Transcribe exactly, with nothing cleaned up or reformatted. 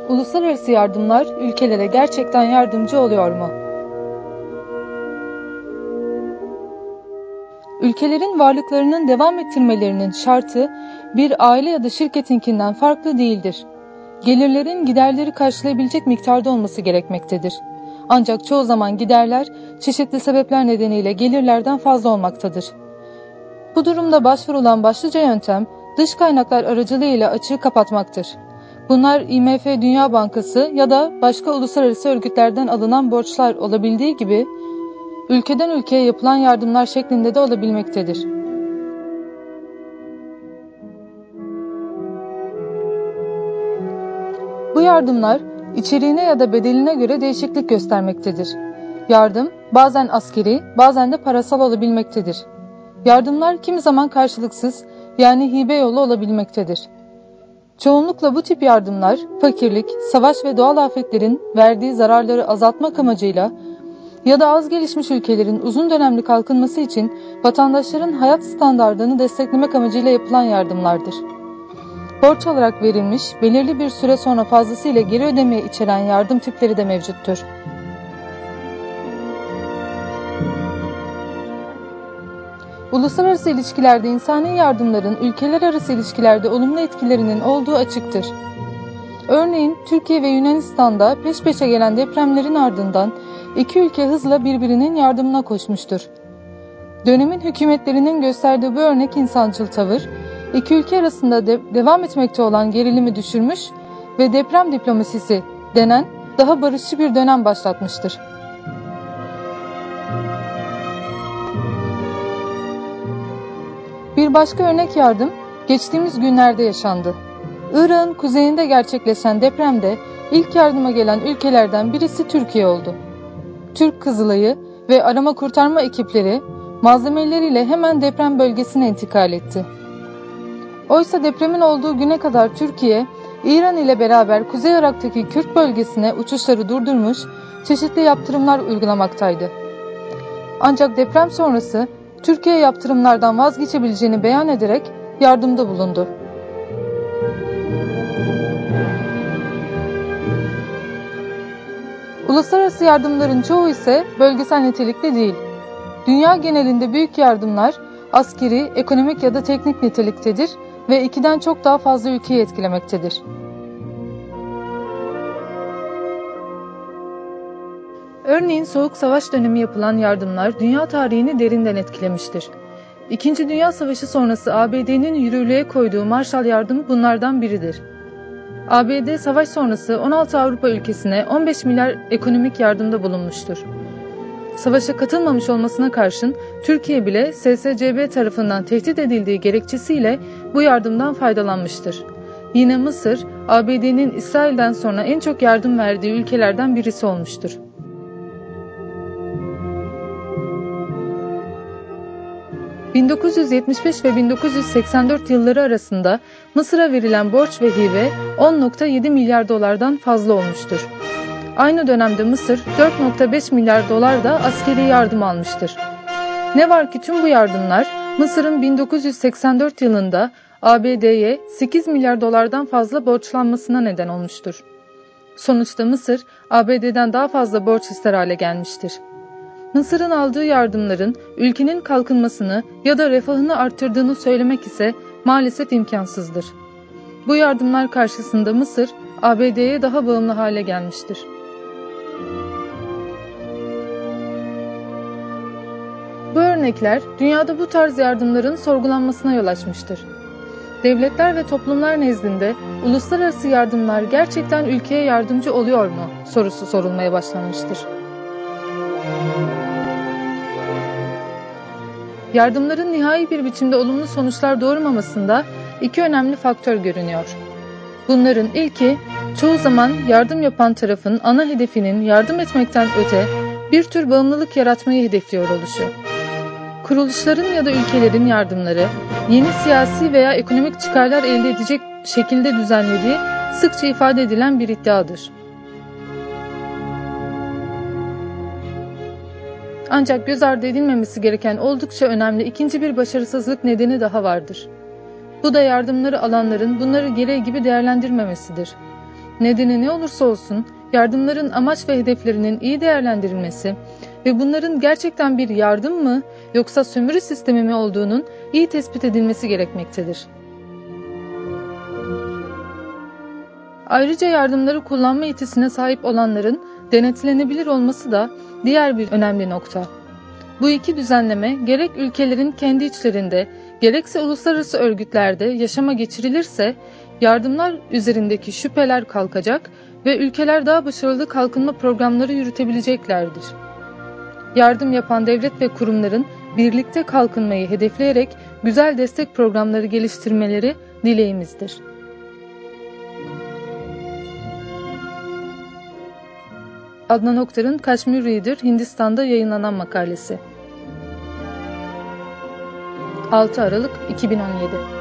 Uluslararası yardımlar ülkelere gerçekten yardımcı oluyor mu? Ülkelerin varlıklarının devam ettirmelerinin şartı bir aile ya da şirketinkinden farklı değildir. Gelirlerin giderleri karşılayabilecek miktarda olması gerekmektedir. Ancak çoğu zaman giderler çeşitli sebepler nedeniyle gelirlerden fazla olmaktadır. Bu durumda başvurulan başlıca yöntem dış kaynaklar aracılığıyla açığı kapatmaktır. Bunlar I M F Dünya Bankası ya da başka uluslararası örgütlerden alınan borçlar olabildiği gibi ülkeden ülkeye yapılan yardımlar şeklinde de olabilmektedir. Bu yardımlar içeriğine ya da bedeline göre değişiklik göstermektedir. Yardım bazen askeri, bazen de parasal olabilmektedir. Yardımlar kimi zaman karşılıksız yani hibe yolu olabilmektedir. Çoğunlukla bu tip yardımlar fakirlik, savaş ve doğal afetlerin verdiği zararları azaltmak amacıyla ya da az gelişmiş ülkelerin uzun dönemli kalkınması için vatandaşların hayat standardını desteklemek amacıyla yapılan yardımlardır. Borç olarak verilmiş, belirli bir süre sonra fazlasıyla geri ödemeyi içeren yardım tipleri de mevcuttur. Uluslararası ilişkilerde insani yardımların ülkeler arası ilişkilerde olumlu etkilerinin olduğu açıktır. Örneğin Türkiye ve Yunanistan'da peş peşe gelen depremlerin ardından iki ülke hızla birbirinin yardımına koşmuştur. Dönemin hükümetlerinin gösterdiği bu örnek insancıl tavır, iki ülke arasında de devam etmekte olan gerilimi düşürmüş ve deprem diplomasisi denen daha barışçı bir dönem başlatmıştır. Bir başka örnek yardım geçtiğimiz günlerde yaşandı. Irak'ın kuzeyinde gerçekleşen depremde ilk yardıma gelen ülkelerden birisi Türkiye oldu. Türk Kızılayı ve arama kurtarma ekipleri malzemeleriyle hemen deprem bölgesine intikal etti. Oysa depremin olduğu güne kadar Türkiye, İran ile beraber Kuzey Irak'taki Kürt bölgesine uçuşları durdurmuş, çeşitli yaptırımlar uygulamaktaydı. Ancak deprem sonrası Türkiye yaptırımlardan vazgeçebileceğini beyan ederek yardımda bulundu. Uluslararası yardımların çoğu ise bölgesel nitelikte değil. Dünya genelinde büyük yardımlar askeri, ekonomik ya da teknik niteliktedir ve ikiden çok daha fazla ülkeyi etkilemektedir. Örneğin Soğuk Savaş dönemi yapılan yardımlar dünya tarihini derinden etkilemiştir. İkinci Dünya Savaşı sonrası A B D'nin yürürlüğe koyduğu Marshall Yardımı bunlardan biridir. A B D savaş sonrası on altı Avrupa ülkesine on beş milyar ekonomik yardımda bulunmuştur. Savaşa katılmamış olmasına karşın Türkiye bile S S C B tarafından tehdit edildiği gerekçesiyle bu yardımdan faydalanmıştır. Yine Mısır, A B D'nin İsrail'den sonra en çok yardım verdiği ülkelerden birisi olmuştur. bin dokuz yüz yetmiş beş ve bin dokuz yüz seksen dört yılları arasında Mısır'a verilen borç ve hibe on virgül yedi milyar dolardan fazla olmuştur. Aynı dönemde Mısır dört virgül beş milyar dolar da askeri yardım almıştır. Ne var ki tüm bu yardımlar Mısır'ın bin dokuz yüz seksen dört yılında A B D'ye sekiz milyar dolardan fazla borçlanmasına neden olmuştur. Sonuçta Mısır A B D'den daha fazla borç ister hale gelmiştir. Mısır'ın aldığı yardımların ülkenin kalkınmasını ya da refahını arttırdığını söylemek ise maalesef imkansızdır. Bu yardımlar karşısında Mısır, A B D'ye daha bağımlı hale gelmiştir. Bu örnekler dünyada bu tarz yardımların sorgulanmasına yol açmıştır. Devletler ve toplumlar nezdinde uluslararası yardımlar gerçekten ülkeye yardımcı oluyor mu sorusu sorulmaya başlanmıştır. Yardımların nihai bir biçimde olumlu sonuçlar doğurmamasında iki önemli faktör görünüyor. Bunların ilki, çoğu zaman yardım yapan tarafın ana hedefinin yardım etmekten öte bir tür bağımlılık yaratmayı hedefliyor oluşu. Kuruluşların ya da ülkelerin yardımları, yeni siyasi veya ekonomik çıkarlar elde edecek şekilde düzenlediği sıkça ifade edilen bir iddiadır. Ancak göz ardı edilmemesi gereken oldukça önemli ikinci bir başarısızlık nedeni daha vardır. Bu da yardımları alanların bunları gereği gibi değerlendirmemesidir. Nedeni ne olursa olsun yardımların amaç ve hedeflerinin iyi değerlendirilmesi ve bunların gerçekten bir yardım mı yoksa sömürü sistemi mi olduğunun iyi tespit edilmesi gerekmektedir. Ayrıca yardımları kullanma yetisine sahip olanların denetlenebilir olması da diğer bir önemli nokta. Bu iki düzenleme gerek ülkelerin kendi içlerinde gerekse uluslararası örgütlerde yaşama geçirilirse yardımlar üzerindeki şüpheler kalkacak ve ülkeler daha başarılı kalkınma programları yürütebileceklerdir. Yardım yapan devlet ve kurumların birlikte kalkınmayı hedefleyerek güzel destek programları geliştirmeleri dileğimizdir. Adnan Oktar'ın Kashmir Reader Hindistan'da yayınlanan makalesi. altı Aralık iki bin on yedi